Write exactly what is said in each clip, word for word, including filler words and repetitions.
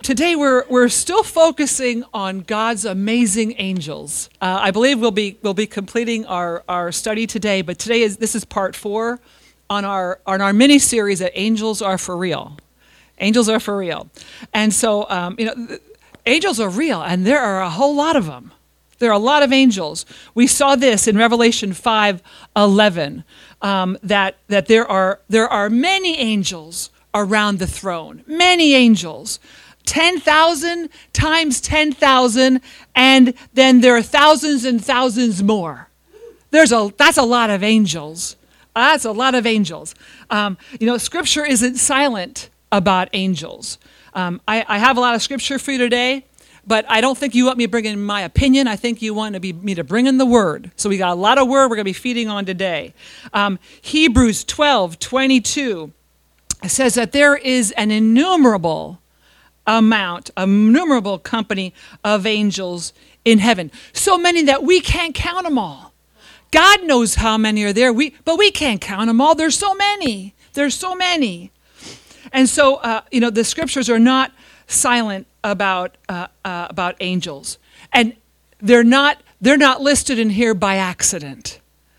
Today we're we're still focusing on God's amazing angels. Uh, I believe we'll be we'll be completing our, our study today, but today is this is part four on our on our mini series that angels are for real. Angels are for real, and so um, you know, th- angels are real, and there are a whole lot of them. There are a lot of angels. We saw this in Revelation five eleven um, that that there are there are many angels around the throne. Many angels. ten thousand times ten thousand, and then there are thousands and thousands more. There's a that's a lot of angels. That's a lot of angels. Um, you know, Scripture isn't silent about angels. Um, I, I have a lot of Scripture for you today, but I don't think you want me to bring in my opinion. I think you want to be, me to bring in the Word. So we got a lot of Word we're going to be feeding on today. Um, Hebrews twelve twenty-two says that there is an innumerable amount, a innumerable company of angels in heaven. So many that we can't count them all. God knows how many are there, we, but we can't count them all. There's so many. There's so many. And so, uh, you know, the Scriptures are not silent about uh, uh, about angels, and they're not they're not listed in here by accident.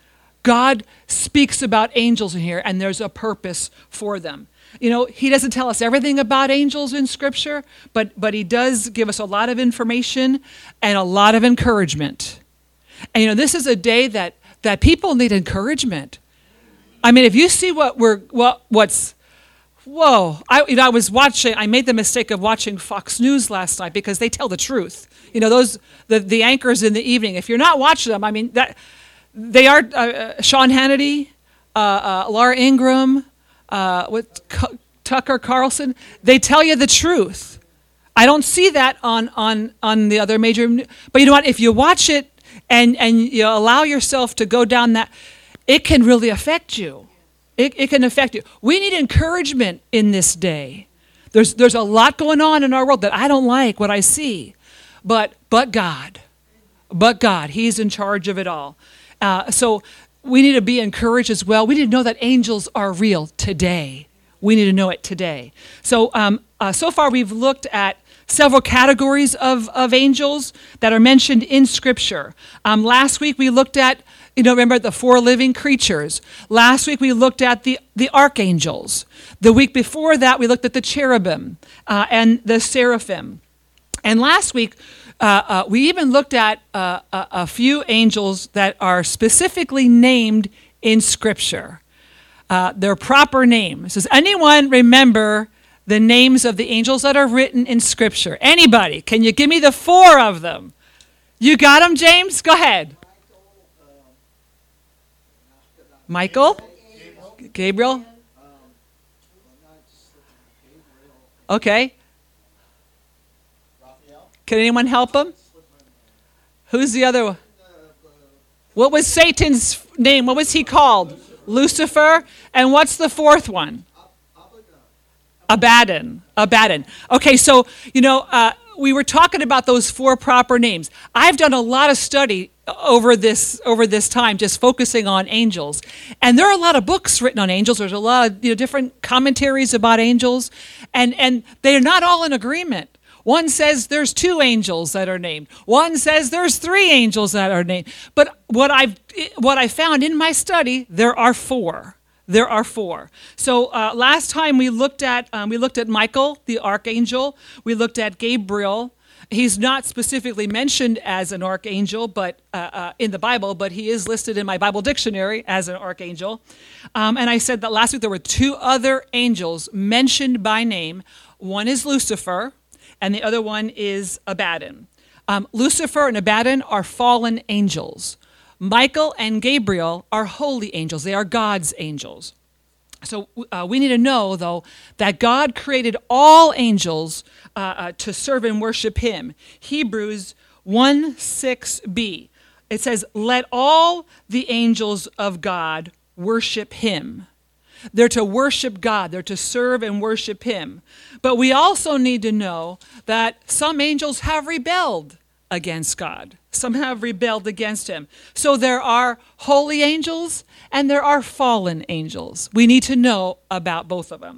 God speaks about angels in here, and there's a purpose for them. You know, he doesn't tell us everything about angels in Scripture, but but he does give us a lot of information and a lot of encouragement. And you know, this is a day that that people need encouragement. I mean, if you see what we're what what's whoa, I you know I was watching. I made the mistake of watching Fox News last night because they tell the truth. You know, those the the anchors in the evening. If you're not watching them, I mean that they are uh, Sean Hannity, uh, uh, Laura Ingraham. Uh, with C- Tucker Carlson, they tell you the truth. I don't see that on, on, on the other major, but you know what? If you watch it and, and you allow yourself to go down that, it can really affect you. It, it can affect you. We need encouragement in this day. There's there's a lot going on in our world that I don't like what I see, but but God, but God, He's in charge of it all. Uh, so. We need to be encouraged as well. We need to know that angels are real today. We need to know it today. So um, uh, so far we've looked at several categories of, of angels that are mentioned in Scripture. Um, last week we looked at, you know, remember the four living creatures. Last week we looked at the, the archangels. The week before that we looked at the cherubim uh, and the seraphim. And last week, Uh, uh, we even looked at uh, a, a few angels that are specifically named in Scripture. Uh, their proper names. Does anyone remember the names of the angels that are written in Scripture? Anybody? Can you give me the four of them? You got them, James? Go ahead. Michael? Gabriel? Okay. Can anyone help him? Who's the other one? What was Satan's name? What was he called? Lucifer. And what's the fourth one? Abaddon. Abaddon. Okay, so, you know, uh, we were talking about those four proper names. I've done a lot of study over this over this time, just focusing on angels. And there are a lot of books written on angels. There's a lot of, you know, different commentaries about angels. And, and they're not all in agreement. One says there's two angels that are named. One says there's three angels that are named. But what I've what I found in my study, there are four. There are four. So uh, last time we looked at um, we looked at Michael, the archangel. We looked at Gabriel. He's not specifically mentioned as an archangel, but uh, uh, in the Bible, but he is listed in my Bible dictionary as an archangel. Um, and I said that last week there were two other angels mentioned by name. One is Lucifer, and the other one is Abaddon. Um, Lucifer and Abaddon are fallen angels. Michael and Gabriel are holy angels. They are God's angels. So uh, we need to know, though, that God created all angels uh, uh, to serve and worship him. Hebrews one six b. It says, let all the angels of God worship him. They're to worship God. They're to serve and worship him. But we also need to know that some angels have rebelled against God. Some have rebelled against him. So there are holy angels and there are fallen angels. We need to know about both of them.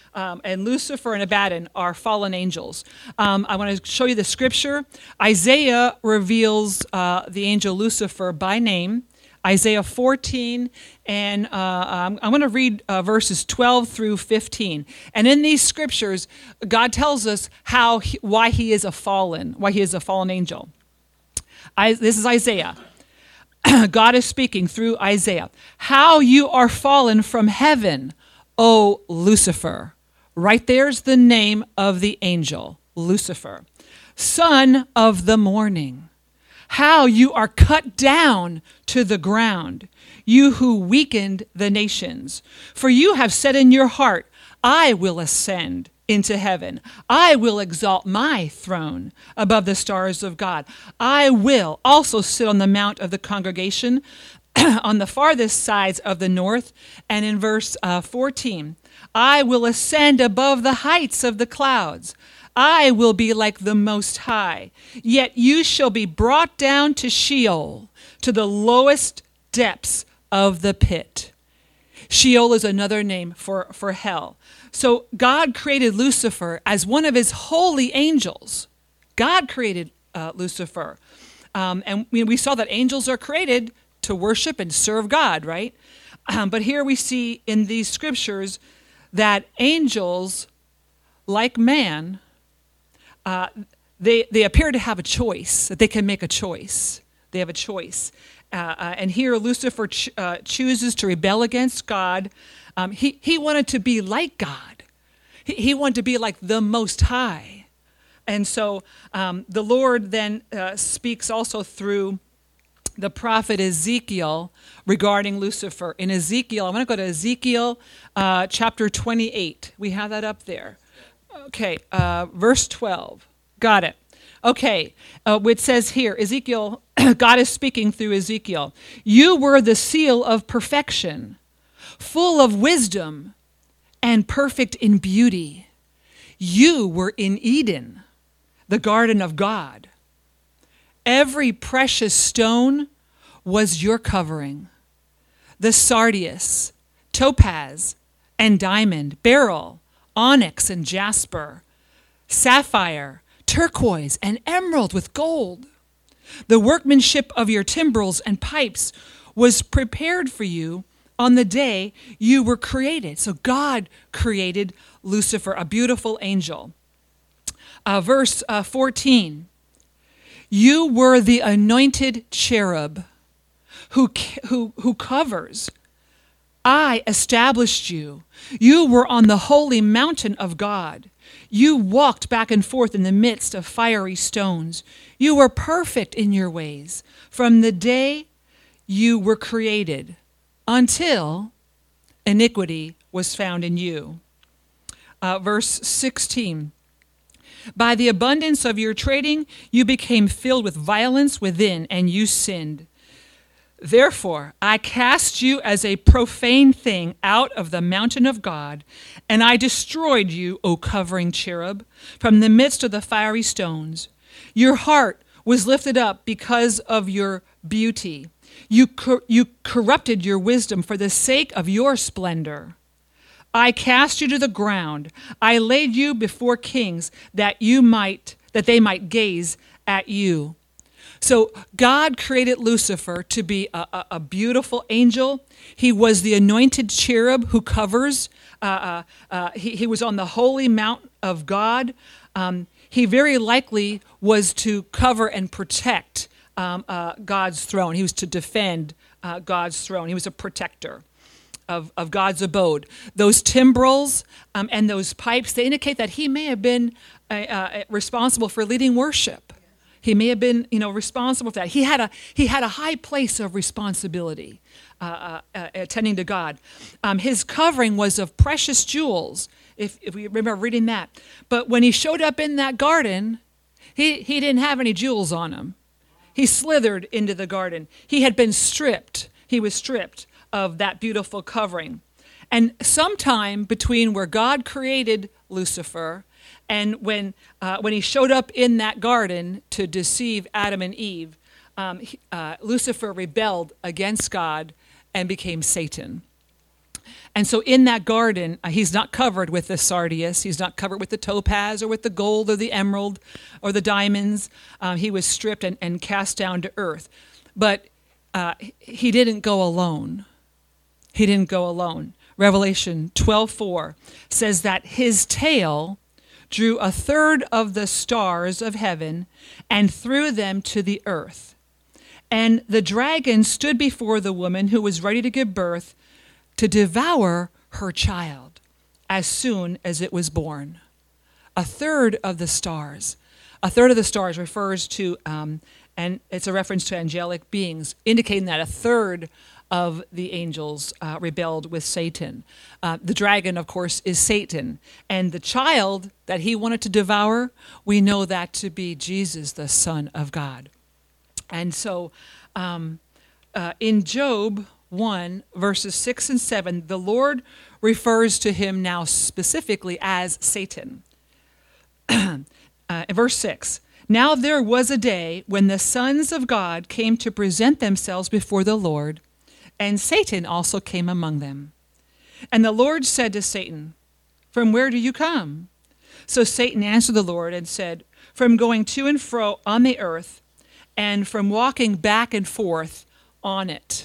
Um, and Lucifer and Abaddon are fallen angels. Um, I want to show you the scripture. Isaiah reveals uh, the angel Lucifer by name. Isaiah fourteen, and uh, I'm, I'm going to read uh, verses twelve through fifteen. And in these scriptures, God tells us how he, why he is a fallen, why he is a fallen angel. I, this is Isaiah. God is speaking through Isaiah. How you are fallen from heaven, O Lucifer. Right there's the name of the angel, Lucifer, son of the morning. How you are cut down to the ground, you who weakened the nations. For you have said in your heart, I will ascend into heaven. I will exalt my throne above the stars of God. I will also sit on the mount of the congregation on the farthest sides of the north. And in verse uh, fourteen, I will ascend above the heights of the clouds. I will be like the Most High. Yet you shall be brought down to Sheol, to the lowest depths of the pit. Sheol is another name for, for hell. So God created Lucifer as one of his holy angels. God created uh, Lucifer. Um, and we, we saw that angels are created to worship and serve God, right? Um, but here we see in these scriptures that angels, like man, uh, they, they appear to have a choice, that they can make a choice. They have a choice. Uh, uh, and here Lucifer ch- uh, chooses to rebel against God. Um, he, he wanted to be like God. He, he wanted to be like the Most High. And so um, the Lord then uh, speaks also through the prophet Ezekiel regarding Lucifer. In Ezekiel, I want to go to Ezekiel uh, chapter twenty-eight. We have that up there. Okay, uh, verse twelve. Got it. Okay, uh, it says here, Ezekiel, God is speaking through Ezekiel. You were the seal of perfection, full of wisdom and perfect in beauty. You were in Eden, the garden of God. Every precious stone was your covering. The sardius, topaz, and diamond, beryl, onyx and jasper, sapphire, turquoise, and emerald with gold. The workmanship of your timbrels and pipes was prepared for you on the day you were created. So God created Lucifer, a beautiful angel. Uh, verse uh, fourteen. You were the anointed cherub who, who, who covers. I established you. You were on the holy mountain of God. You walked back and forth in the midst of fiery stones. You were perfect in your ways from the day you were created until iniquity was found in you. Uh, verse sixteen. By the abundance of your trading, you became filled with violence within, and you sinned. Therefore, I cast you as a profane thing out of the mountain of God, and I destroyed you, O covering cherub, from the midst of the fiery stones. Your heart was lifted up because of your beauty. You, cor- you corrupted your wisdom for the sake of your splendor. I cast you to the ground. I laid you before kings that you might, that they might gaze at you. So God created Lucifer to be a, a, a beautiful angel. He was the anointed cherub who covers. Uh, uh, uh, he, he was on the holy mount of God. Um, he very likely was to cover and protect um, uh, God's throne. He was to defend uh, God's throne. He was a protector Of, of God's abode. Those timbrels um, and those pipes, they indicate that he may have been uh, uh, responsible for leading worship. He may have been, you know, responsible for that. He had a he had a high place of responsibility, uh, uh, uh, attending to God. Um, his covering was of precious jewels, if if we remember reading that. But when he showed up in that garden, he he didn't have any jewels on him. He slithered into the garden. He had been stripped. He was stripped of that beautiful covering. And sometime between where God created Lucifer and when uh, when he showed up in that garden to deceive Adam and Eve, um, he, uh, Lucifer rebelled against God and became Satan. and so in that garden, uh, he's not covered with the sardius. He's not covered with the topaz or with the gold or the emerald or the diamonds. Um, he was stripped and, and cast down to earth. But uh, he didn't go alone. He didn't go alone. Revelation twelve four says that his tail drew a third of the stars of heaven and threw them to the earth. And the dragon stood before the woman who was ready to give birth to devour her child as soon as it was born. A third of the stars. A third of the stars refers to, um, and it's a reference to angelic beings, indicating that a third of the angels uh, rebelled with Satan. Uh, the dragon, of course, is Satan. And the child that he wanted to devour, we know that to be Jesus, the Son of God. And so um, uh, in Job one, verses six and seven, the Lord refers to him now specifically as Satan. uh, in verse six, now there was a day when the sons of God came to present themselves before the Lord, and Satan also came among them. And the Lord said to Satan, from where do you come? So Satan answered the Lord and said, from going to and fro on the earth, and from walking back and forth on it.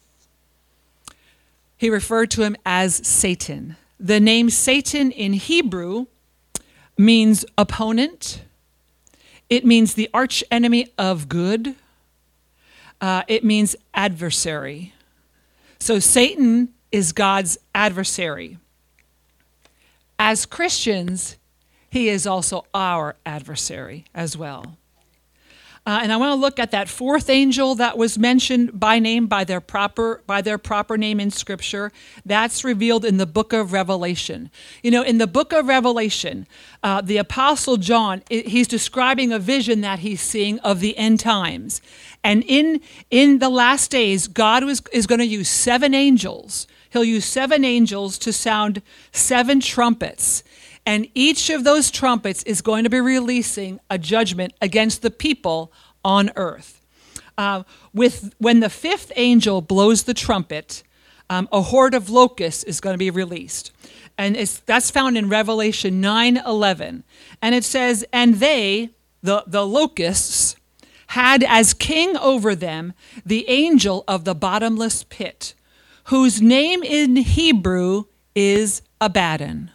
He referred to him as Satan. The name Satan in Hebrew means opponent. It means the arch enemy of good. Uh, it means adversary. So Satan is God's adversary. As Christians, he is also our adversary as well. Uh, and I want to look at that fourth angel that was mentioned by name, by their proper by their proper name in Scripture. That's revealed in the book of Revelation. You know, in the book of Revelation, uh, the Apostle John, he's describing a vision that he's seeing of the end times. And in, in the last days, God was, is going to use seven angels. He'll use seven angels to sound seven trumpets. And each of those trumpets is going to be releasing a judgment against the people on earth. Uh, with when the fifth angel blows the trumpet, um, a horde of locusts is going to be released. And it's, that's found in Revelation nine eleven. And it says, and they, the, the locusts, had as king over them the angel of the bottomless pit, whose name in Hebrew is Abaddon.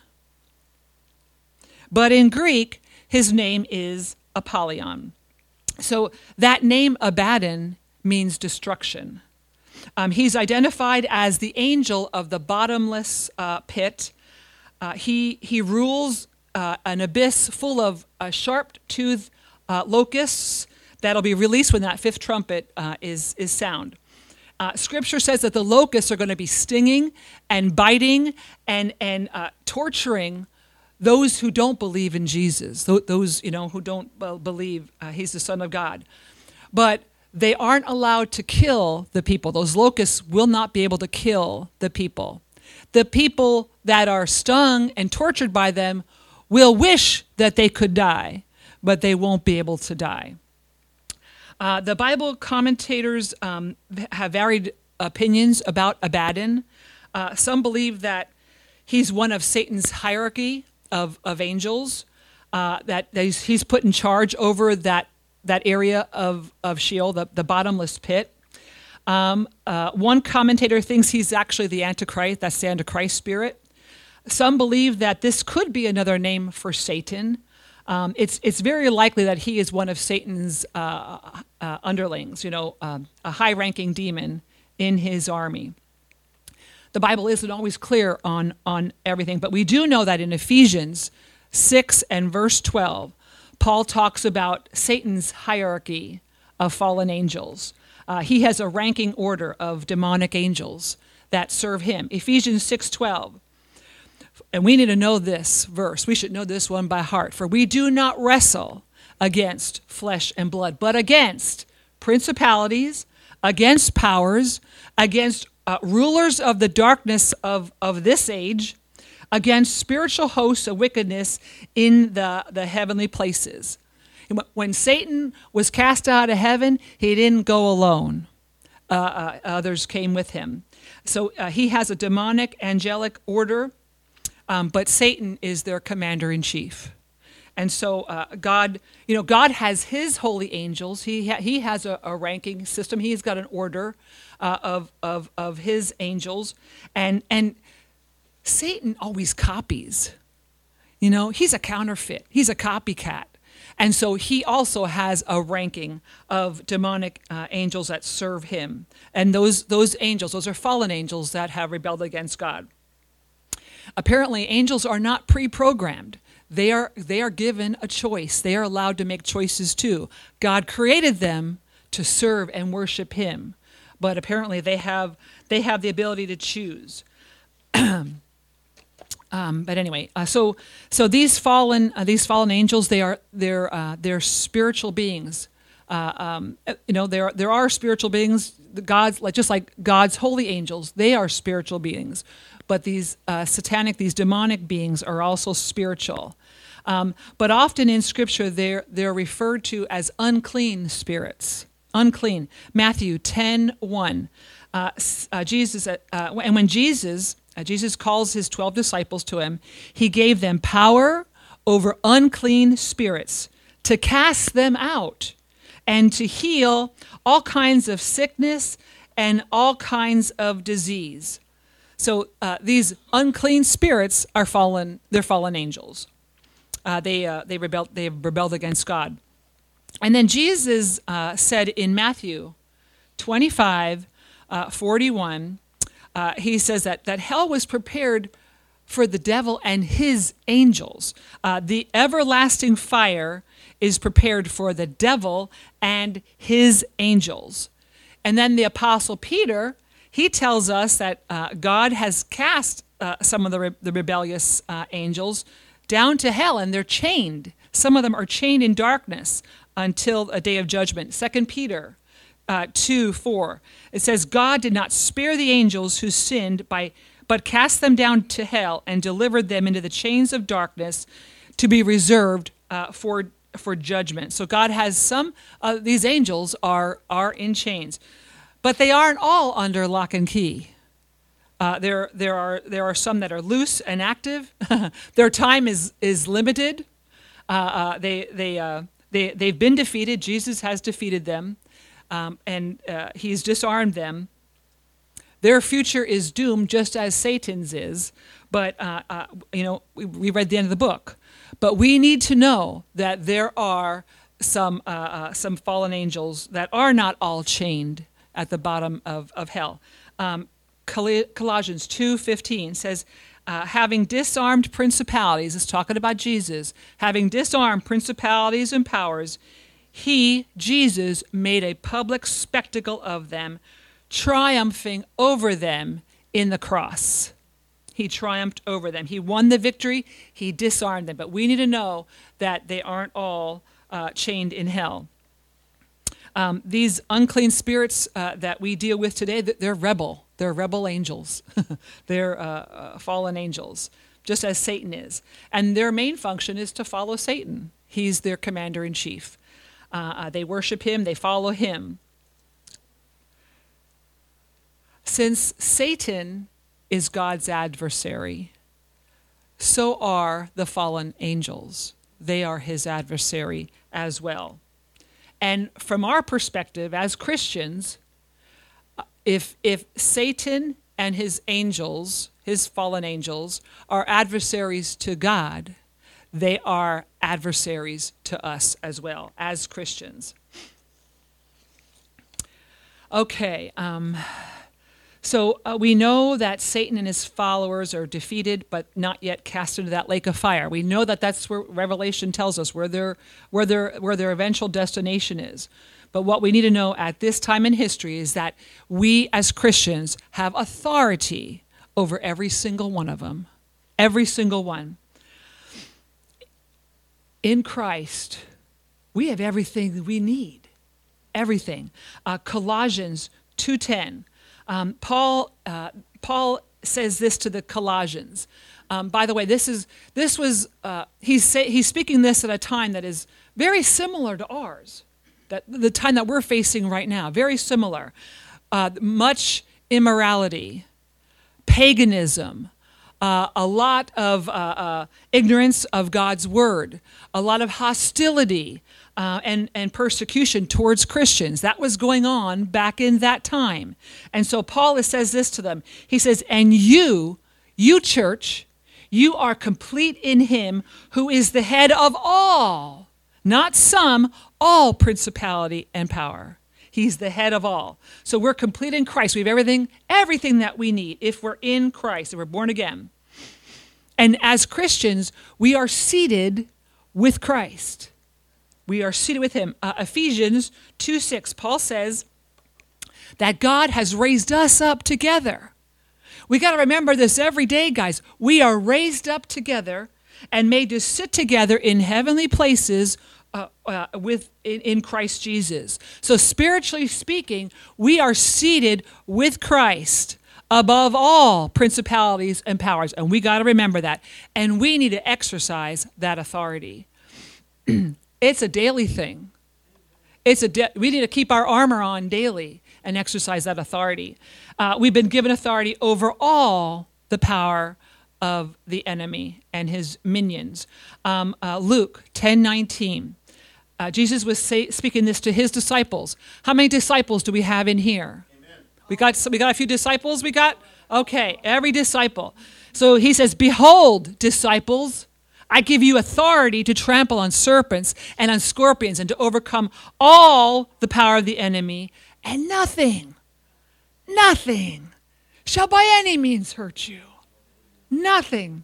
But in Greek, his name is Apollyon. So that name Abaddon means destruction. Um, he's identified as the angel of the bottomless uh, pit. Uh, he, he rules uh, an abyss full of uh, sharp-toothed uh, locusts that'll be released when that fifth trumpet uh, is, is sound. Uh, scripture says that the locusts are going to be stinging and biting and, and uh, torturing those who don't believe in Jesus, those, you know, who don't well, believe uh, he's the Son of God. But they aren't allowed to kill the people. Those locusts will not be able to kill the people. The people that are stung and tortured by them will wish that they could die, but they won't be able to die. Uh, the Bible commentators um, have varied opinions about Abaddon. Uh, some believe that he's one of Satan's hierarchy Of, of angels, uh, that he's, he's put in charge over that that area of, of Sheol, the, the bottomless pit. Um, uh, one commentator thinks he's actually the Antichrist, that's the Antichrist spirit. Some believe that this could be another name for Satan. Um, it's it's very likely that he is one of Satan's uh, uh, underlings, you know, um, a high-ranking demon in his army. The Bible isn't always clear on, on everything, but we do know that in Ephesians six and verse twelve, Paul talks about Satan's hierarchy of fallen angels. Uh, he has a ranking order of demonic angels that serve him. Ephesians six twelve. And we need to know this verse. We should know this one by heart. For we do not wrestle against flesh and blood, but against principalities, against powers, against Uh, rulers of the darkness of, of this age, against spiritual hosts of wickedness in the, the heavenly places. When Satan was cast out of heaven, he didn't go alone. uh, uh, others came with him. So uh, he has a demonic angelic order, um, but Satan is their commander-in-chief. And so uh, God, you know, God has his holy angels. He ha- he has a, a ranking system. He's got an order uh, of of of his angels, and and Satan always copies. You know, he's a counterfeit. He's a copycat. And so he also has a ranking of demonic uh, angels that serve him. And those those angels, those are fallen angels that have rebelled against God. Apparently, angels are not pre-programmed. They are they are given a choice. They are allowed to make choices too. God created them to serve and worship him. But apparently they have they have the ability to choose. Um, but anyway, uh, so so these fallen uh, these fallen angels, they are they're uh, they're spiritual beings. Uh, um, you know, there there are spiritual beings. The God's like just like God's holy angels, they are spiritual beings. But these uh, satanic, these demonic beings are also spiritual. Um, but often in Scripture, they're they're referred to as unclean spirits. Unclean. Matthew ten one. Uh, uh, Jesus uh, and when Jesus. Uh, Jesus calls his twelve disciples to him. He gave them power over unclean spirits to cast them out and to heal all kinds of sickness and all kinds of disease. So uh, these unclean spirits are fallen. They're fallen angels. Uh, they uh, they rebelled. They have rebelled against God. And then Jesus uh, said in Matthew twenty-five, uh, forty-one. Uh, he says that, that hell was prepared for the devil and his angels. Uh, the everlasting fire is prepared for the devil and his angels. And then the Apostle Peter, he tells us that uh, God has cast uh, some of the, re- the rebellious uh, angels down to hell, and they're chained. Some of them are chained in darkness until a day of judgment. Second Peter Uh, two, four. It says, God did not spare the angels who sinned, by, but cast them down to hell and delivered them into the chains of darkness to be reserved uh, for for judgment. So God has some, uh, these angels are, are in chains. But they aren't all under lock and key. Uh, there, there, are, there are some that are loose and active. Their time is, is limited. Uh, uh, they, they, uh, they, they've been defeated. Jesus has defeated them. Um, and uh, he's disarmed them. Their future is doomed just as Satan's is. But, uh, uh, you know, we, we read the end of the book. But we need to know that there are some uh, uh, some fallen angels that are not all chained at the bottom of, of hell. Um, Colossians two fifteen says, uh, having disarmed principalities, it's talking about Jesus, having disarmed principalities and powers, he, Jesus, made a public spectacle of them, triumphing over them in the cross. He triumphed over them. He won the victory. He disarmed them. But we need to know that they aren't all uh, chained in hell. Um, these unclean spirits uh, that we deal with today, they're rebel. They're rebel angels. They're uh, uh, fallen angels, just as Satan is. And their main function is to follow Satan. He's their commander-in-chief. Uh, uh, they worship him, they follow him. Since Satan is God's adversary, so are the fallen angels. They are his adversary as well. And from our perspective as Christians, if if Satan and his angels, his fallen angels, are adversaries to God, they are adversaries to us as well, as Christians. Okay, um, so uh, we know that Satan and his followers are defeated, but not yet cast into that lake of fire. We know that that's where Revelation tells us, where their, where their, where their eventual destination is. But what we need to know at this time in history is that we as Christians have authority over every single one of them, every single one. In Christ, we have everything that we need, everything. Uh, Colossians two ten. Um, Paul uh, Paul says this to the Colossians. Um, by the way, this is this was uh, he's say, he's speaking this at a time that is very similar to ours, that the time that we're facing right now, very similar. uh, much immorality, paganism, uh, a lot of uh, uh, ignorance of God's word, a lot of hostility uh, and, and persecution towards Christians. That was going on back in that time. And so Paul says this to them. He says, and you, you church, you are complete in him who is the head of all, not some, all principality and power. He's the head of all. So we're complete in Christ. We have everything, everything that we need if we're in Christ, if we're born again. And as Christians, we are seated with Christ. We are seated with him. Uh, Ephesians two six, Paul says that God has raised us up together. We got to remember this every day, guys. We are raised up together and made to sit together in heavenly places uh, uh, with in, in Christ Jesus. So spiritually speaking, we are seated with Christ above all principalities and powers. And we got to remember that. And we need to exercise that authority. It's a daily thing. It's a de- we need to keep our armor on daily and exercise that authority. Uh, we've been given authority over all the power of the enemy and his minions. Um, uh, Luke ten nineteen. Uh, Jesus was say, speaking this to his disciples. How many disciples do we have in here? Amen. We got we got a few disciples. We got okay. Every disciple. So he says, "Behold, disciples, I give you authority to trample on serpents and on scorpions and to overcome all the power of the enemy, and nothing, nothing shall by any means hurt you." Nothing.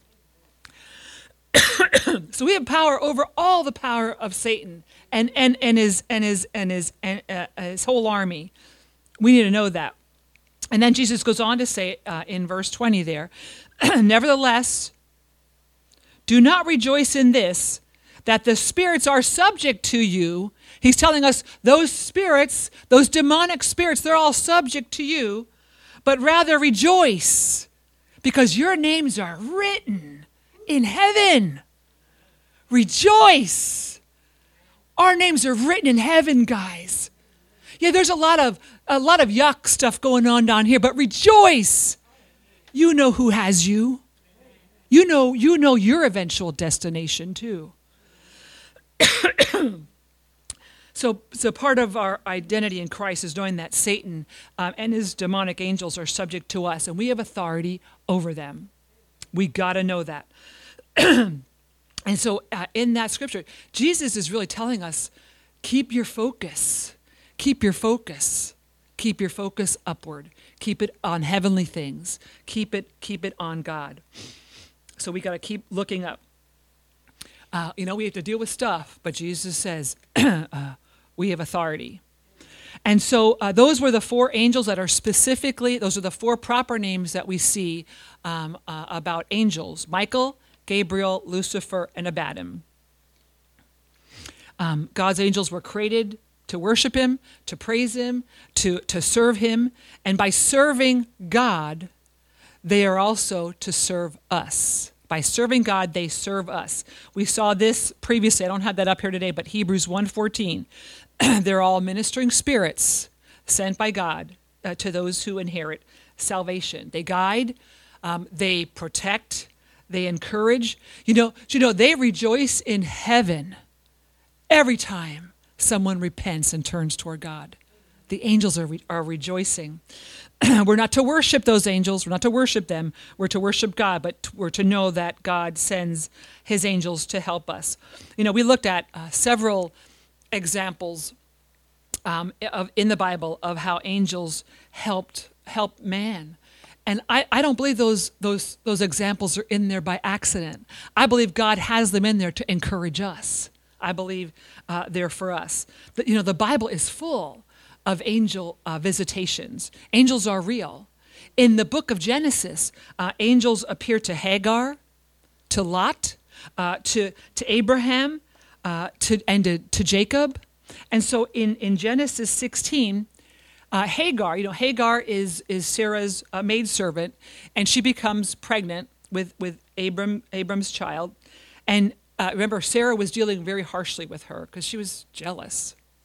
So we have power over all the power of Satan and and and his and his and his and uh, his whole army. We need to know that. And then Jesus goes on to say uh, in verse twenty there, "Nevertheless, do not rejoice in this, that the spirits are subject to you." He's telling us those spirits, those demonic spirits, they're all subject to you, but rather rejoice because your names are written in heaven. Rejoice. Our names are written in heaven, guys. Yeah, there's a lot of a lot of yuck stuff going on down here, but rejoice. You know who has you. You know, you know your eventual destination too. so, so part of our identity in Christ is knowing that Satan um, and his demonic angels are subject to us, and we have authority over them. We got to know that. And so uh, in that scripture, Jesus is really telling us, keep your focus, keep your focus, keep your focus upward, keep it on heavenly things, keep it, keep it on God. So we got to keep looking up. Uh, you know, we have to deal with stuff, but Jesus says uh, we have authority. And so uh, those were the four angels that are specifically, those are the four proper names that we see um, uh, about angels: Michael, Gabriel, Lucifer, and Abaddon. Um, God's angels were created to worship him, to praise him, to, to serve him. And by serving God, they are also to serve us. By serving God, they serve us. We saw this previously. I don't have that up here today, but Hebrews one fourteen. They're all ministering spirits sent by God uh, to those who inherit salvation. They guide, um, they protect, they encourage. You know, you know, they rejoice in heaven every time someone repents and turns toward God. The angels are re- are rejoicing. We're not to worship those angels. We're not to worship them. We're to worship God, but we're to know that God sends his angels to help us. You know, we looked at uh, several examples um, of in the Bible of how angels helped help man. And I, I don't believe those those those examples are in there by accident. I believe God has them in there to encourage us. I believe uh, they're for us. The, you know, the Bible is full of angel uh, visitations. Angels are real. In the book of Genesis, uh, angels appear to Hagar, to Lot, uh, to to Abraham, uh, to and to, to Jacob. And so in, in Genesis sixteen, uh, Hagar, you know, Hagar is is Sarah's uh, maidservant, and she becomes pregnant with with Abram Abram's child. And uh, remember, Sarah was dealing very harshly with her because she was jealous.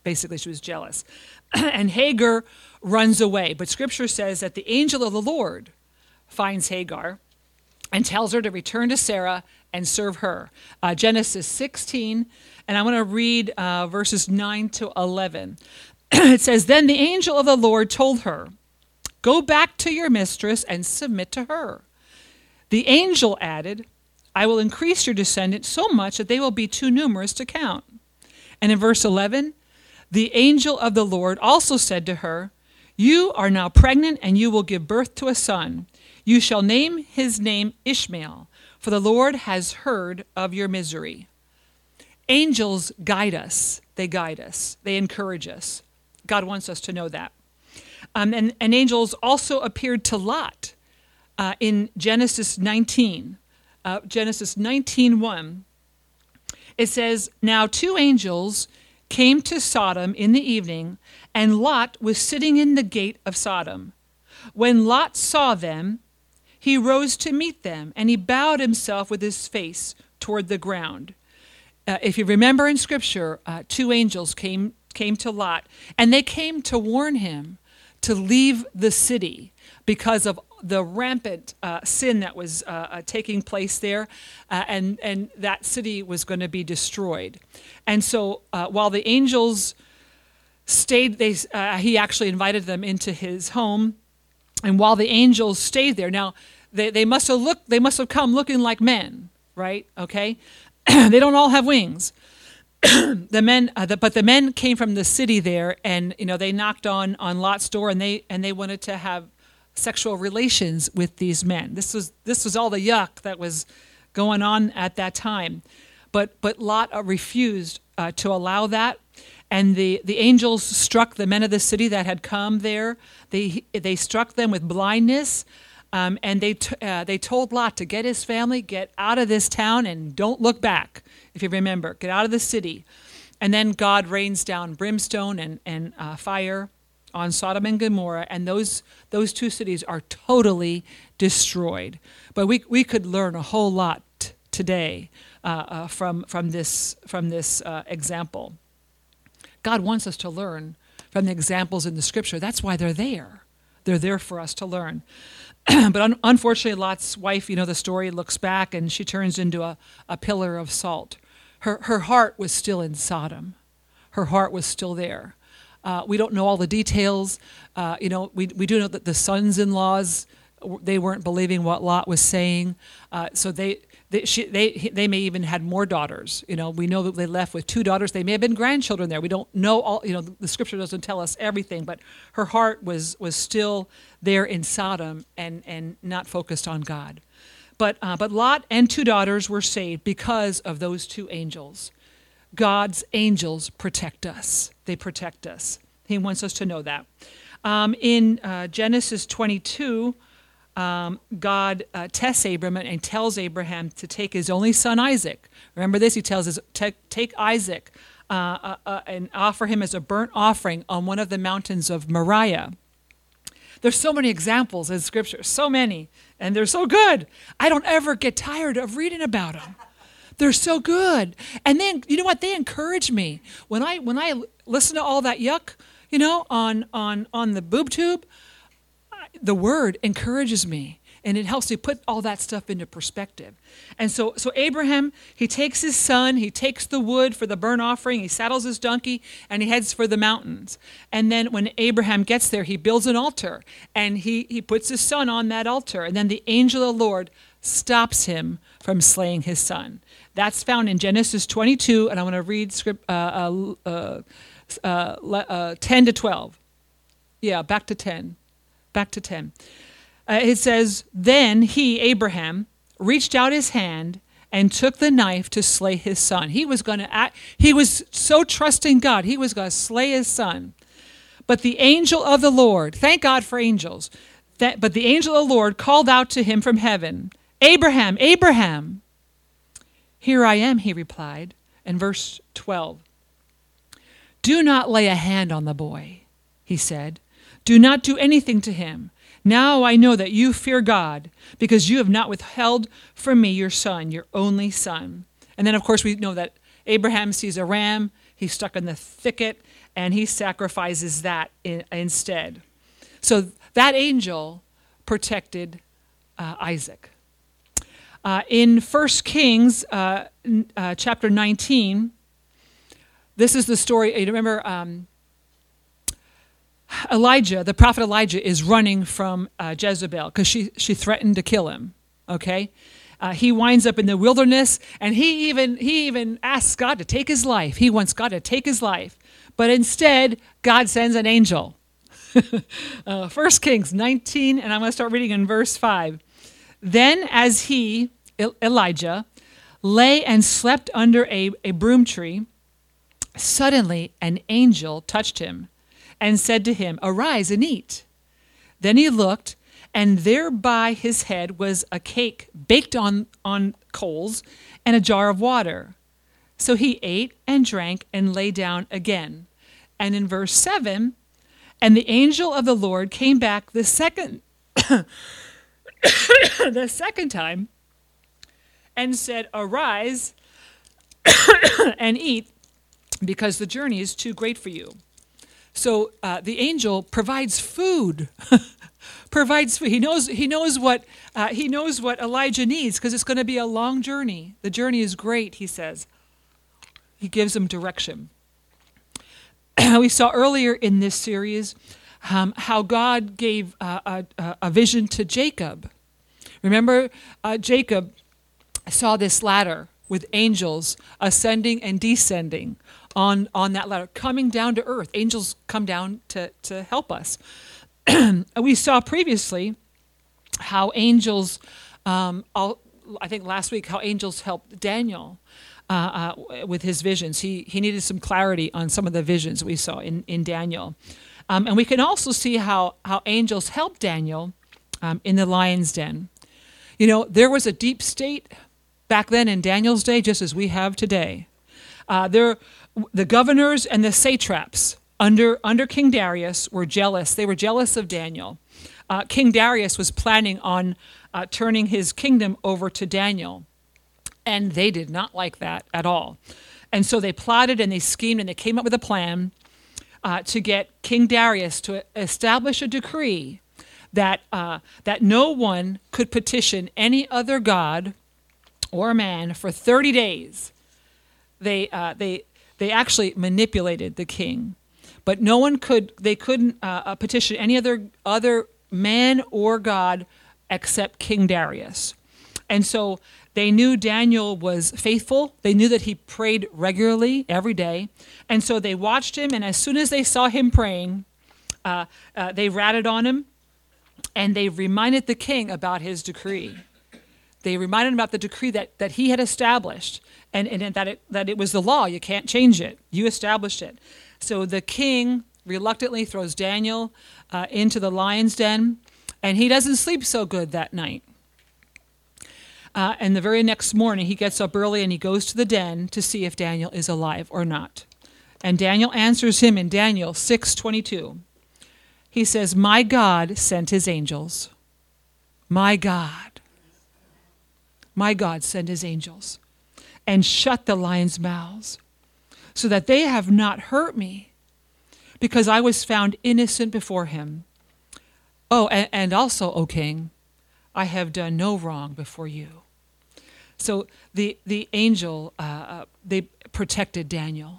Basically, she was jealous. And Hagar runs away. But Scripture says that the angel of the Lord finds Hagar and tells her to return to Sarah and serve her. Uh, Genesis sixteen, and I want to read uh, verses nine to eleven. It says, "Then the angel of the Lord told her, 'Go back to your mistress and submit to her.' The angel added, 'I will increase your descendants so much that they will be too numerous to count.' And in verse eleven, the angel of the Lord also said to her, 'You are now pregnant, and you will give birth to a son. You shall name his name Ishmael, for the Lord has heard of your misery.'" Angels guide us. They guide us. They encourage us. God wants us to know that. Um, and, and angels also appeared to Lot uh, in Genesis nineteen. Uh, Genesis nineteen one. It says, "Now two angels came to Sodom in the evening, and Lot was sitting in the gate of Sodom. When Lot saw them, he rose to meet them, and he bowed himself with his face toward the ground." Uh, if you remember in Scripture, uh, two angels came came to Lot, and they came to warn him to leave the city because of the rampant uh, sin that was uh, uh, taking place there, uh, and, and that city was going to be destroyed. And so uh, while the angels stayed, they uh, he actually invited them into his home, and while the angels stayed there, now they, they must have looked, they must have come looking like men, right? Okay, they don't all have wings. the men, uh, the, but the men came from the city there, and you know they knocked on on Lot's door, and they and they wanted to have sexual relations with these men. This was this was all the yuck that was going on at that time, but but Lot uh, refused uh, to allow that, and the the angels struck the men of the city that had come there. They they struck them with blindness. Um, and they t- uh, they told Lot to get his family, get out of this town, and don't look back, if you remember. Get out of the city. And then God rains down brimstone and, and uh, fire on Sodom and Gomorrah, and those those two cities are totally destroyed. But we we could learn a whole lot t- today uh, uh, from, from this, from this uh, example. God wants us to learn from the examples in the Scripture. That's why they're there. They're there for us to learn. But un- unfortunately, Lot's wife, you know the story, looks back and she turns into a, a pillar of salt. Her her heart was still in Sodom. Her heart was still there. Uh, we don't know all the details. Uh, you know, we we do know that the sons-in-laws, they weren't believing what Lot was saying. Uh, so they they she, they they may even had more daughters. You know, we know that they left with two daughters. They may have been grandchildren there. We don't know all. You know, the, the Scripture doesn't tell us everything. But her heart was was still there in Sodom and and not focused on God. But uh, but Lot and two daughters were saved because of those two angels. God's angels protect us. They protect us. He wants us to know that. Um, in uh, Genesis twenty-two. Um, God uh, tests Abraham and tells Abraham to take his only son Isaac. Remember this? He tells us, take, take Isaac uh, uh, uh, and offer him as a burnt offering on one of the mountains of Moriah. There's so many examples in Scripture, so many, and they're so good. I don't ever get tired of reading about them. They're so good. And then, you know what? They encourage me. When I when I listen to all that yuck, you know, on on on the boob tube, the Word encourages me, and it helps me put all that stuff into perspective. And so so Abraham, he takes his son, he takes the wood for the burnt offering, he saddles his donkey, and he heads for the mountains. And then when Abraham gets there, he builds an altar, and he, he puts his son on that altar. And then the angel of the Lord stops him from slaying his son. That's found in Genesis twenty-two, and I want to read script, uh, uh, uh, uh, ten to twelve. Yeah, back to ten. Back to ten. Uh, it says, "Then he, Abraham, reached out his hand and took the knife to slay his son." He was going to act, he was so trusting God, he was going to slay his son. But the angel of the Lord, thank God for angels, that, but the angel of the Lord called out to him from heaven, "Abraham, Abraham." "Here I am," he replied. And verse twelve, "Do not lay a hand on the boy," he said. "Do not do anything to him. Now I know that you fear God, because you have not withheld from me your son, your only son." And then, of course, we know that Abraham sees a ram. He's stuck in the thicket, and he sacrifices that in, instead. So that angel protected uh, Isaac. Uh, in First Kings uh, uh, chapter nineteen, this is the story. You remember um, Elijah, the prophet Elijah, is running from uh, Jezebel because she, she threatened to kill him, okay? Uh, he winds up in the wilderness, and he even he even asks God to take his life. He wants God to take his life. But instead, God sends an angel. uh, First Kings nineteen, and I'm going to start reading in verse five. Then as he, Elijah, lay and slept under a, a broom tree, suddenly an angel touched him and said to him, "Arise and eat." Then he looked, and there by his head was a cake baked on, on coals and a jar of water. So he ate and drank and lay down again. And in verse seven, and the angel of the Lord came back the second, the second time and said, "Arise and eat, because the journey is too great for you." So uh, the angel provides food. provides food. He knows he knows what uh, he knows what Elijah needs, because it's going to be a long journey. The journey is great, he says. He gives him direction. We saw earlier in this series um, how God gave uh, a, a vision to Jacob. Remember, uh, Jacob saw this ladder with angels ascending and descending on, on that ladder, coming down to earth. Angels come down to, to help us. We saw previously how angels, um, all, I think last week, how angels helped Daniel uh, uh, with his visions. He he needed some clarity on some of the visions we saw in, in Daniel. Um, and we can also see how, how angels helped Daniel um, in the lion's den. You know, there was a deep state back then in Daniel's day, just as we have today. Uh, there, the governors and the satraps under under King Darius were jealous. They were jealous of Daniel. Uh, King Darius was planning on uh, turning his kingdom over to Daniel, and they did not like that at all. And so they plotted and they schemed and they came up with a plan uh, to get King Darius to establish a decree that uh, that no one could petition any other god or man for thirty days. They uh, they they actually manipulated the king, but no one could. They couldn't uh, petition any other other man or god except King Darius. And so they knew Daniel was faithful. They knew that he prayed regularly every day, and so they watched him. And as soon as they saw him praying, uh, uh, they ratted on him, and they reminded the king about his decree. They reminded him about the decree that, that he had established, and, and that it that it was the law. You can't change it. You established it. So the king reluctantly throws Daniel uh, into the lion's den, and he doesn't sleep so good that night. Uh, and the very next morning, he gets up early and he goes to the den to see if Daniel is alive or not. And Daniel answers him in Daniel six twenty-two. He says, "My God sent his angels. My God. My God sent his angels and shut the lions' mouths so that they have not hurt me, because I was found innocent before him. Oh, and, and also, O king, I have done no wrong before you." So the the angel, uh, they protected Daniel.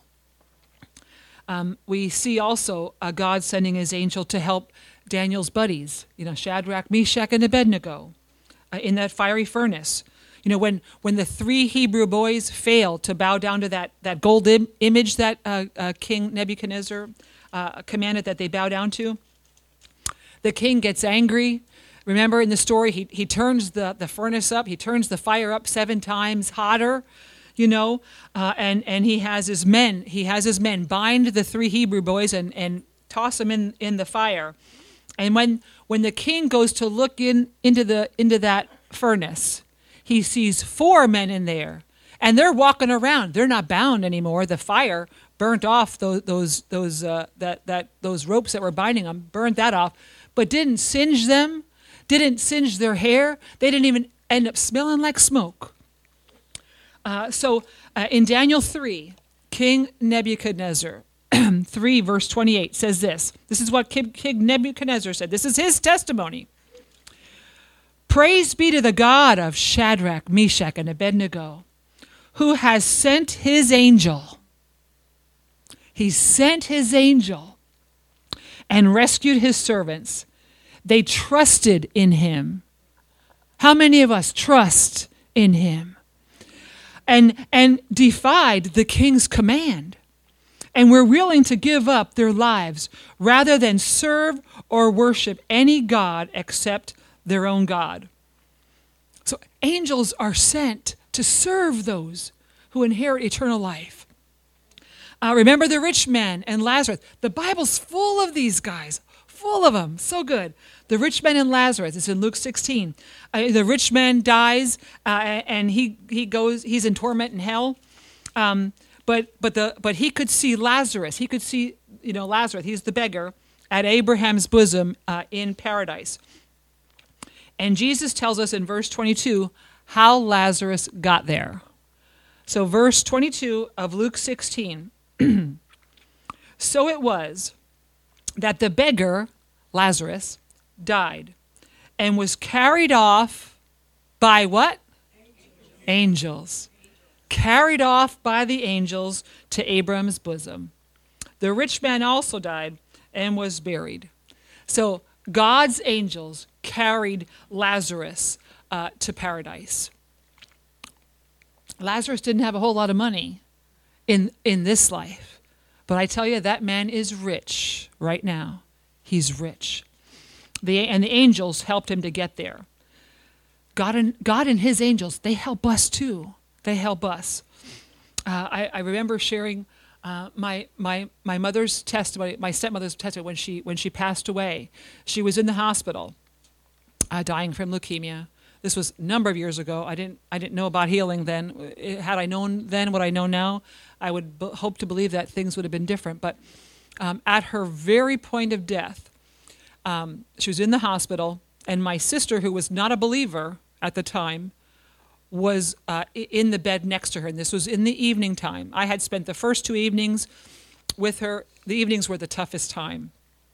Um, we see also uh, God sending his angel to help Daniel's buddies, you know, Shadrach, Meshach, and Abednego uh, in that fiery furnace. You know, when, when the three Hebrew boys failed to bow down to that, that gold Im- image that uh, uh, King Nebuchadnezzar uh, commanded that they bow down to, the king gets angry. Remember in the story, he, he turns the, the furnace up, he turns the fire up seven times hotter, you know, uh, and, and he has his men, he has his men bind the three Hebrew boys and, and toss them in, in the fire. And when when the king goes to look in into the into that furnace, he sees four men in there, and they're walking around. They're not bound anymore. The fire burnt off those those those uh, that that those ropes that were binding them, burnt that off, but didn't singe them, didn't singe their hair. They didn't even end up smelling like smoke. Uh, so uh, in Daniel three, King Nebuchadnezzar, three, verse twenty-eight says this. This is what King Nebuchadnezzar said. This is his testimony. Praise be to the God of Shadrach, Meshach, and Abednego, who has sent his angel. He sent his angel and rescued his servants. They trusted in him. How many of us trust in him? And, and defied the king's command. And were willing to give up their lives rather than serve or worship any god except their own God. So angels are sent to serve those who inherit eternal life. Uh, remember the rich man and Lazarus. The Bible's full of these guys, full of them. So good. The rich man and Lazarus. It's in Luke sixteen. Uh, the rich man dies, uh, and he he goes. He's in torment in hell. Um, but but the but he could see Lazarus. He could see you know Lazarus. He's the beggar at Abraham's bosom uh, in paradise. And Jesus tells us in verse twenty-two how Lazarus got there. So verse twenty-two of Luke sixteen. So it was that the beggar, Lazarus, died and was carried off by what? Angels. Angels. Carried off by the angels to Abraham's bosom. The rich man also died and was buried. So God's angels carried Lazarus uh, to paradise. Lazarus didn't have a whole lot of money in, in this life. But I tell you, that man is rich right now. He's rich. The, and the angels helped him to get there. God and, God and his angels, they help us too. They help us. Uh, I, I remember sharing uh, my my my mother's testimony, my stepmother's testimony when she when she passed away. She was in the hospital, uh, dying from leukemia. This was a number of years ago. I didn't I didn't know about healing then. Had I known then what I know now, I would b- hope to believe that things would have been different. But um, at her very point of death, um, she was in the hospital, and my sister, who was not a believer at the time, was uh, in the bed next to her, and this was in the evening time. I had spent the first two evenings with her. The evenings were the toughest time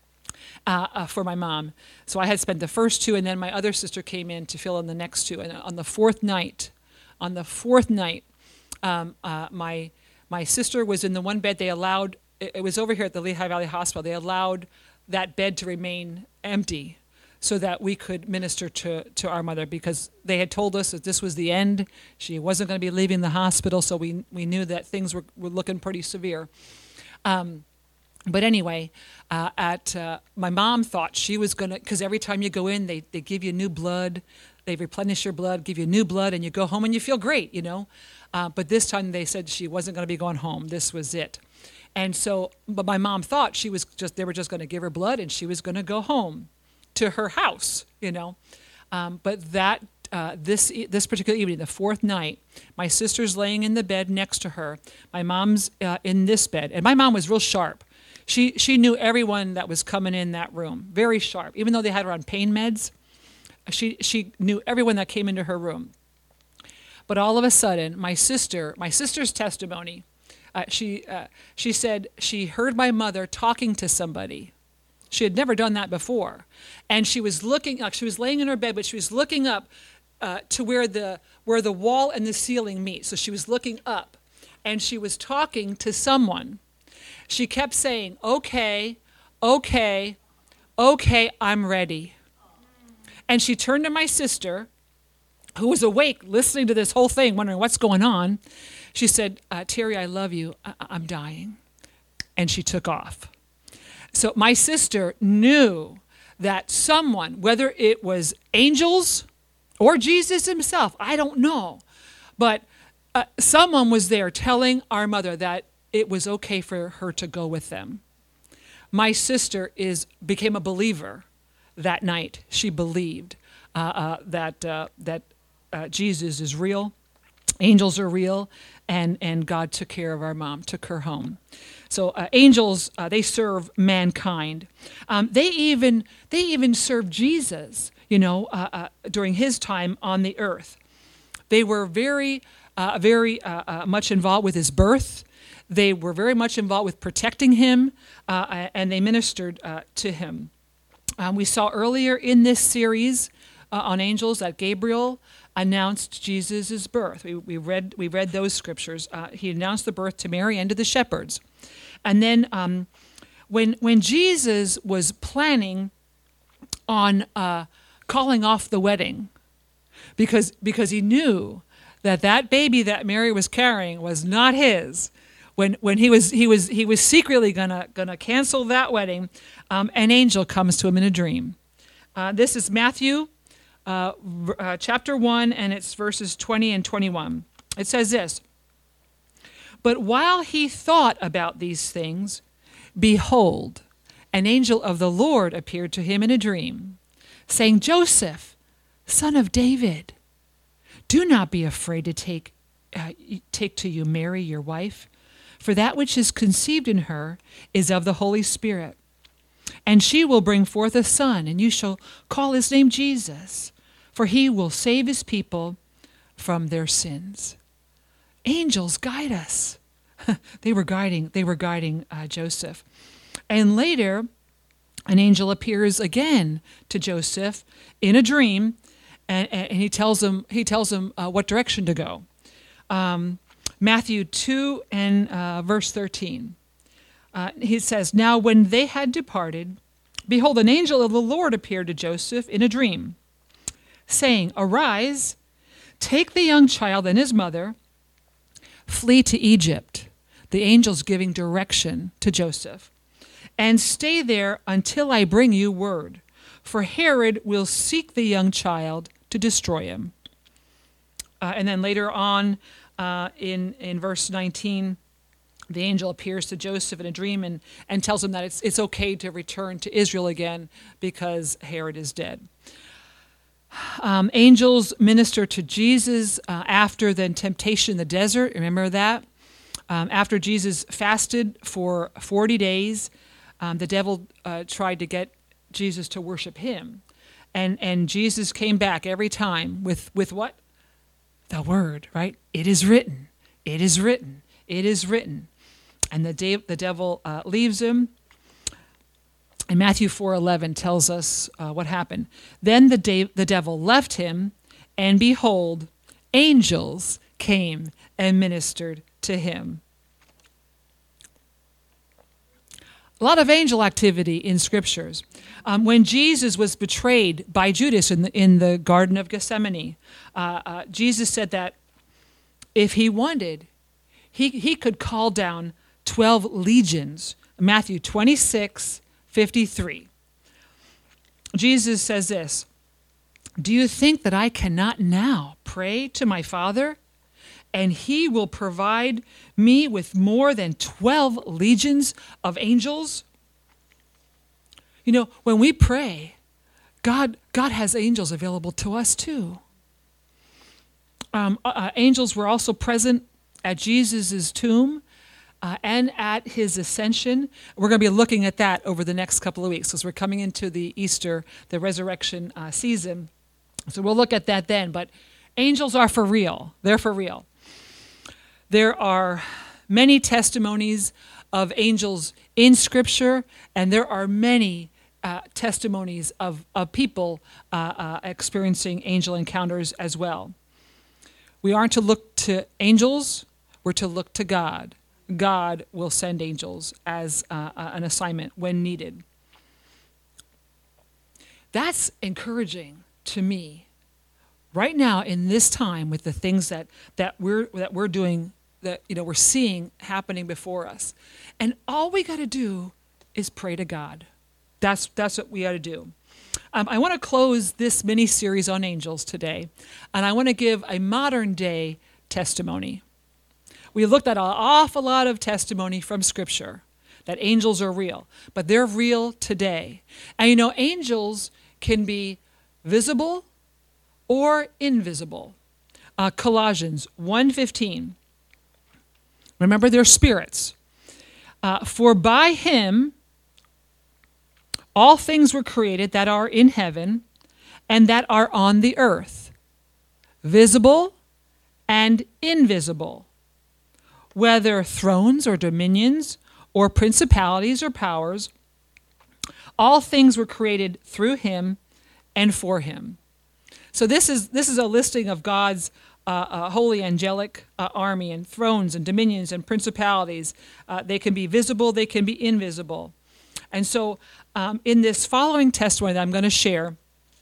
uh, uh, for my mom. So I had spent the first two, and then my other sister came in to fill in the next two. And on the fourth night, on the fourth night, um, uh, my my sister was in the one bed they allowed. It, it was over here at the Lehigh Valley Hospital. They allowed that bed to remain empty, so that we could minister to, to our mother, because they had told us that this was the end. She wasn't going to be leaving the hospital, so we we knew that things were, were looking pretty severe. Um, but anyway, uh, at uh, my mom thought she was going to, because every time you go in, they, they give you new blood. They replenish your blood, give you new blood, and you go home and you feel great, you know. Uh, but this time they said she wasn't going to be going home. This was it. And so, but my mom thought she was just, they were just going to give her blood and she was going to go home to her house, you know. Um, but that uh, this this particular evening, the fourth night, my sister's laying in the bed next to her. My mom's uh, in this bed, and my mom was real sharp. She she knew everyone that was coming in that room, very sharp. Even though they had her on pain meds, she she knew everyone that came into her room. But all of a sudden, my sister, my sister's testimony, uh, she uh, she said she heard my mother talking to somebody. She had never done that before. And she was looking, like she was laying in her bed, but she was looking up uh, to where the where the wall and the ceiling meet. So she was looking up, and she was talking to someone. She kept saying, okay, okay, okay, I'm ready. And she turned to my sister, who was awake, listening to this whole thing, wondering what's going on. She said, uh, Terry, I love you. I- I'm dying. And she took off. So my sister knew that someone, whether it was angels or Jesus himself, I don't know, but uh, someone was there telling our mother that it was okay for her to go with them. My sister is became a believer that night. She believed uh, uh, that uh, that uh, Jesus is real, angels are real, and and God took care of our mom, took her home. So uh, angels, uh, they serve mankind. Um, they even they even served Jesus, you know, uh, uh, during his time on the earth. They were very, uh, very uh, uh, much involved with his birth. They were very much involved with protecting him, uh, and they ministered uh, to him. Um, we saw earlier in this series uh, on angels that Gabriel announced Jesus' birth. We, we read we read those scriptures. Uh, he announced the birth to Mary and to the shepherds. And then um, when when Jesus was planning on uh, calling off the wedding, because because he knew that that baby that Mary was carrying was not his. When when he was he was he was secretly gonna gonna cancel that wedding, um, an angel comes to him in a dream. Uh, this is Matthew uh, uh, chapter one, and it's verses twenty and twenty-one. It says this: "But while he thought about these things, behold, an angel of the Lord appeared to him in a dream, saying, 'Joseph, son of David, do not be afraid to take uh, take to you Mary, your wife. For that which is conceived in her is of the Holy Spirit. And she will bring forth a son, and you shall call his name Jesus, for he will save his people from their sins.'" Angels guide us. they were guiding. They were guiding uh, Joseph. And later, an angel appears again to Joseph in a dream, and, and he tells him he tells him uh, what direction to go. Um, Matthew two and uh, verse thirteen. Uh, he says, "Now when they had departed, behold, an angel of the Lord appeared to Joseph in a dream, saying, 'Arise, take the young child and his mother, flee to Egypt.'" The angel's giving direction to Joseph. "And stay there until I bring you word, for Herod will seek the young child to destroy him." Uh, and then later on, Uh, in, in verse nineteen, the angel appears to Joseph in a dream and, and tells him that it's, it's okay to return to Israel again because Herod is dead. Um, angels minister to Jesus uh, after the temptation in the desert. Remember that? Um, after Jesus fasted for forty days, um, the devil uh, tried to get Jesus to worship him. And, and Jesus came back every time with, with what? The word, right? It is written. It is written. It is written. And the, de- the devil uh, leaves him. And Matthew four eleven tells us uh, what happened. "Then the, de- the devil left him, and behold, angels came and ministered to him." A lot of angel activity in scriptures. Um, when Jesus was betrayed by Judas in the, in the Garden of Gethsemane, uh, uh, Jesus said that if he wanted, he, he could call down twelve legions. Matthew twenty-six fifty-three. Jesus says this: "Do you think that I cannot now pray to my Father, and he will provide me with more than twelve legions of angels?" You know, when we pray, God, God has angels available to us too. Um, uh, angels were also present at Jesus' tomb uh, and at his ascension. We're going to be looking at that over the next couple of weeks because we're coming into the Easter, the resurrection uh, season. So we'll look at that then. But angels are for real. They're for real. There are many testimonies of angels in Scripture, and there are many uh, testimonies of, of people uh, uh, experiencing angel encounters as well. We aren't to look to angels, we're to look to God. God will send angels as uh, an assignment when needed. That's encouraging to me right now in this time with the things that, that we're that we're doing, that you know we're seeing happening before us. And all we got to do is pray to God. That's that's what we got to do. Um, I want to close this mini-series on angels today, and I want to give a modern-day testimony. We looked at an awful lot of testimony from Scripture that angels are real, but they're real today. And you know, angels can be visible or invisible. Uh, Colossians one fifteen. Remember, they're spirits. Uh, For by him all things were created that are in heaven and that are on the earth, visible and invisible, whether thrones or dominions or principalities or powers, all things were created through him and for him. So this is this is a listing of God's uh, uh, holy angelic uh, army, and thrones and dominions and principalities. Uh, they can be visible, they can be invisible. And so um, in this following testimony that I'm going to share,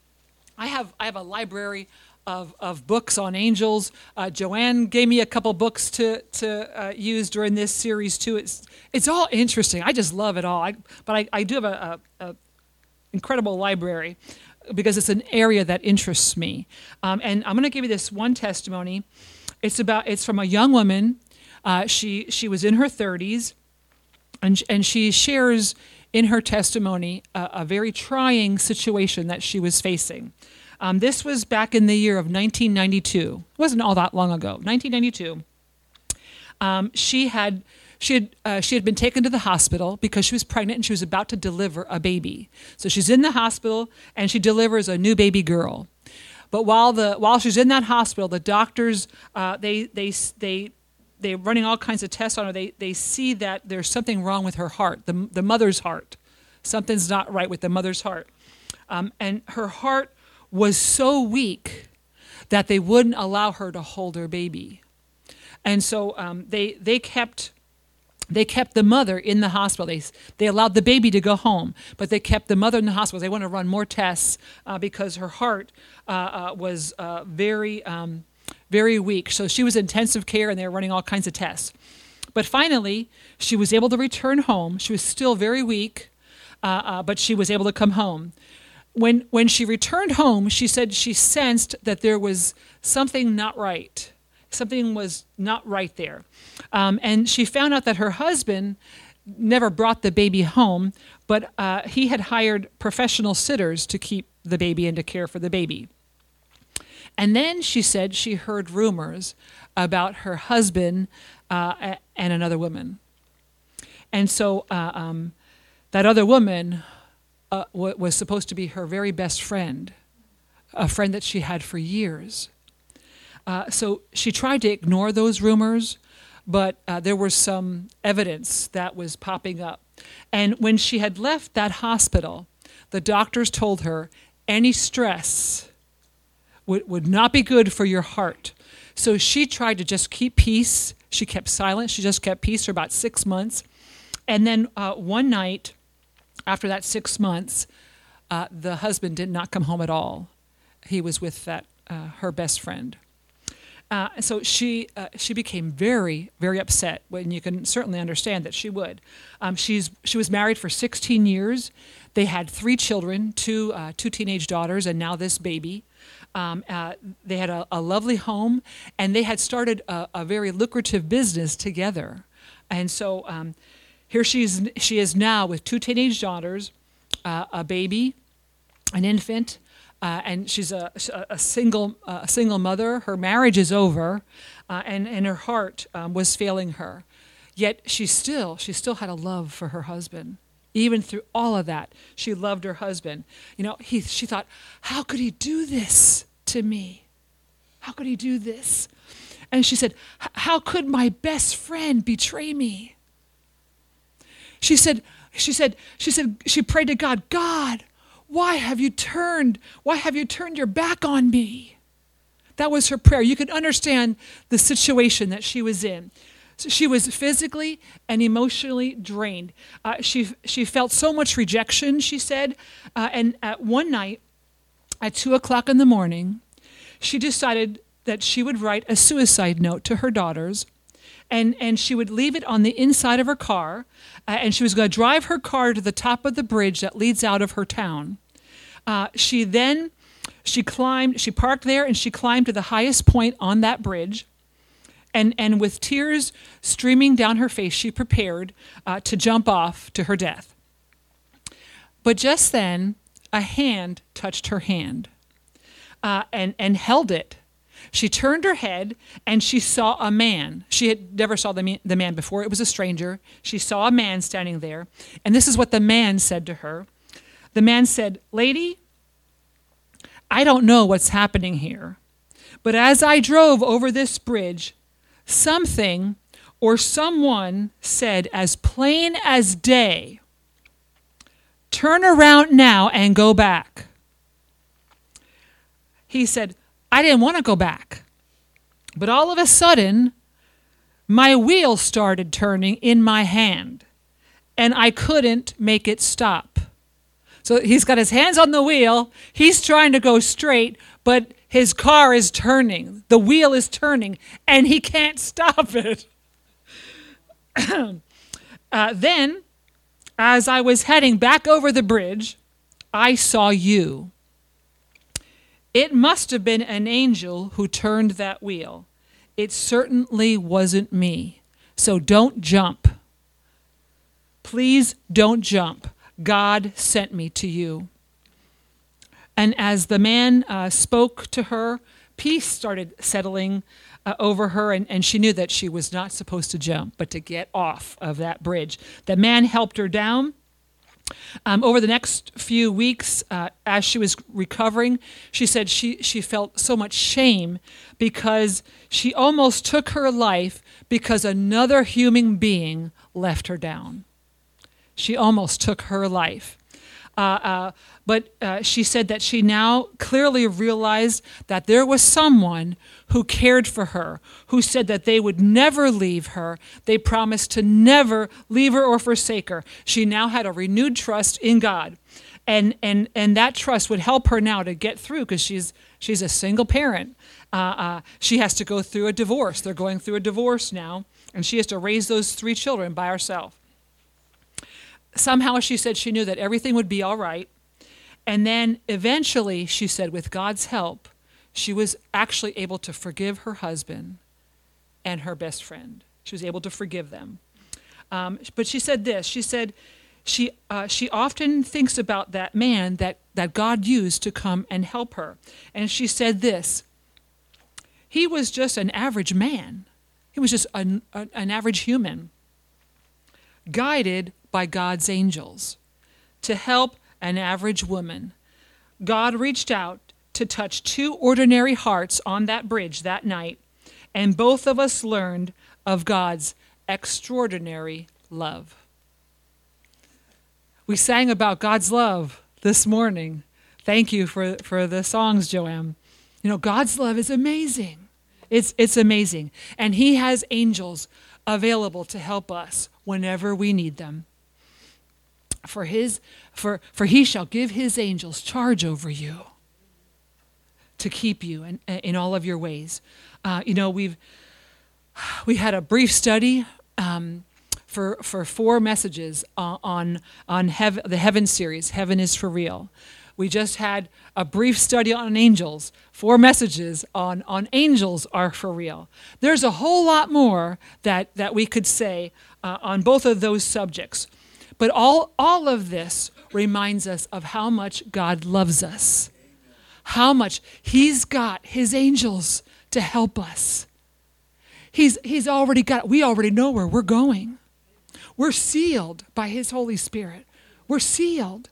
I have I have a library of, of books on angels. Uh, Joanne gave me a couple books to to uh, use during this series too. It's it's all interesting. I just love it all. I, but I, I do have a, a, a incredible library because it's an area that interests me. Um, and I'm going to give you this one testimony. It's about it's from a young woman. Uh, she she was in her thirties, and and she shares in her testimony a, a very trying situation that she was facing. Um, this was back in the year of nineteen ninety-two. It wasn't all that long ago. nineteen ninety-two. Um, she had she had uh, she had been taken to the hospital because she was pregnant and she was about to deliver a baby. So she's in the hospital and she delivers a new baby girl. But while the while she's in that hospital, the doctors uh, they they they they're running all kinds of tests on her. They they see that there's something wrong with her heart, the the mother's heart. Something's not right with the mother's heart, um, and her heart was so weak that they wouldn't allow her to hold her baby. And so um, they they kept they kept the mother in the hospital. They they allowed the baby to go home, but they kept the mother in the hospital. They want to run more tests uh, because her heart uh, uh, was uh, very um, very weak. So she was in intensive care, and they were running all kinds of tests. But finally, she was able to return home. She was still very weak, uh, uh, but she was able to come home. When when she returned home, she said she sensed that there was something not right. Something was not right there. Um, and she found out that her husband never brought the baby home, but uh, he had hired professional sitters to keep the baby and to care for the baby. And then she said she heard rumors about her husband uh, and another woman. And so uh, um, that other woman Uh, was supposed to be her very best friend, a friend that she had for years. Uh, so she tried to ignore those rumors, but uh, there was some evidence that was popping up. And when she had left that hospital, the doctors told her any stress would, would not be good for your heart. So she tried to just keep peace. She kept silent. She just kept peace for about six months. And then uh, one night, after that six months, uh, the husband did not come home at all. He was with that uh, her best friend. Uh, so she uh, she became very, very upset. When you can certainly understand that she would. Um, she's she was married for sixteen years. They had three children, two uh, two teenage daughters, and now this baby. Um, uh, they had a, a lovely home, and they had started a, a very lucrative business together. And so. Um, Here she is, she is now with two teenage daughters, uh, a baby, an infant, uh, and she's a, a single uh, a single mother. Her marriage is over, uh, and, and her heart um, was failing her. Yet she still she still had a love for her husband. Even through all of that, she loved her husband. You know, he she thought, how could he do this to me? How could he do this? And she said, how could my best friend betray me? She said, she said, she said, she prayed to God, God, why have you turned, why have you turned your back on me? That was her prayer. You can understand the situation that she was in. So she was physically and emotionally drained. Uh, she she felt so much rejection, she said. Uh, and at one night, at two o'clock in the morning, she decided that she would write a suicide note to her daughters. And and she would leave it on the inside of her car, uh, and she was going to drive her car to the top of the bridge that leads out of her town. Uh, she then, she climbed, she parked there, and she climbed to the highest point on that bridge, and, and with tears streaming down her face, she prepared uh, to jump off to her death. But just then, a hand touched her hand uh, and, and held it. She turned her head and she saw a man. She had never saw the man, the man before. It was a stranger. She saw a man standing there. And this is what the man said to her. The man said, "Lady, I don't know what's happening here, but as I drove over this bridge, something or someone said as plain as day, "Turn around now and go back." He said, "I didn't want to go back. But all of a sudden, my wheel started turning in my hand, and I couldn't make it stop." So he's got his hands on the wheel. He's trying to go straight, but his car is turning. The wheel is turning, and he can't stop it. uh, then, as I was heading back over the bridge, I saw you. It must have been an angel who turned that wheel. It certainly wasn't me. So don't jump. Please don't jump. God sent me to you. And as the man uh, spoke to her, peace started settling uh, over her, and, and she knew that she was not supposed to jump, but to get off of that bridge. The man helped her down. Um, over the next few weeks, uh, as she was recovering, she said she, she felt so much shame because she almost took her life because another human being left her down. She almost took her life. Uh, uh, but uh, she said that she now clearly realized that there was someone who cared for her, who said that they would never leave her. They promised to never leave her or forsake her. She now had a renewed trust in God. And and and that trust would help her now to get through, because she's she's a single parent. Uh, uh, she has to go through a divorce. They're going through a divorce now, and she has to raise those three children by herself. Somehow she said she knew that everything would be all right. And then eventually, she said, with God's help, she was actually able to forgive her husband and her best friend. She was able to forgive them. Um, but she said this, she said she uh, she often thinks about that man that, that God used to come and help her. And she said this, he was just an average man. He was just an, an average human, guided by God's angels to help an average woman. God reached out to touch two ordinary hearts on that bridge that night, and both of us learned of God's extraordinary love. We sang about God's love this morning. Thank you for, for the songs, Joanne. You know, God's love is amazing. It's, it's amazing. And he has angels available to help us whenever we need them. For his, for, for he shall give his angels charge over you to keep you in, in all of your ways. Uh, you know, we've we had a brief study um, for for four messages on on, on heaven, the Heaven series. Heaven is for real. We just had a brief study on angels. Four messages on on angels are for real. There's a whole lot more that that we could say uh, on both of those subjects. But all, all of this reminds us of how much God loves us, how much he's got his angels to help us. He's, he's already got, we already know where we're going. We're sealed by his Holy Spirit. We're sealed.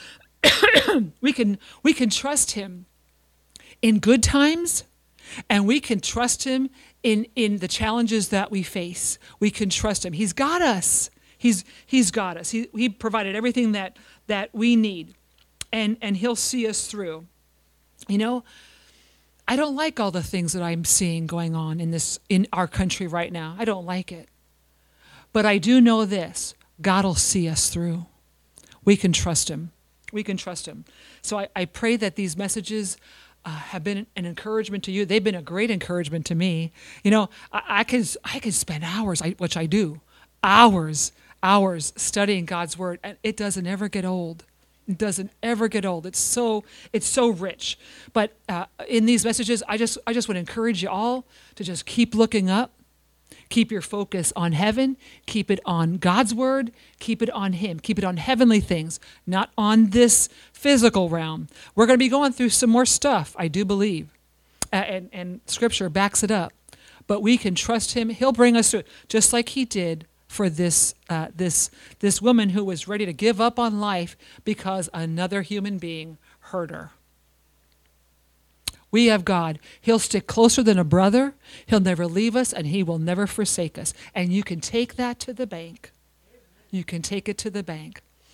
we can, we can trust him in good times, and we can trust him in, in the challenges that we face. We can trust him. He's got us. He's he's got us. He he provided everything that that we need, and and he'll see us through. You know, I don't like all the things that I'm seeing going on in this in our country right now. I don't like it. But I do know this, God will see us through. We can trust him. We can trust him. So I, I pray that these messages uh, have been an encouragement to you. They've been a great encouragement to me. You know, I, I could I could spend hours, I, which I do, hours hours studying God's word, and it doesn't ever get old. It doesn't ever get old. It's so it's so rich. But uh, in these messages, I just I just want to encourage you all to just keep looking up, keep your focus on heaven, keep it on God's word, keep it on him, keep it on heavenly things, not on this physical realm. We're going to be going through some more stuff, I do believe, uh, and and Scripture backs it up. But we can trust him. He'll bring us through, just like he did for this uh, this this woman who was ready to give up on life because another human being hurt her. We have God. He'll stick closer than a brother. He'll never leave us, and he will never forsake us. And you can take that to the bank. You can take it to the bank.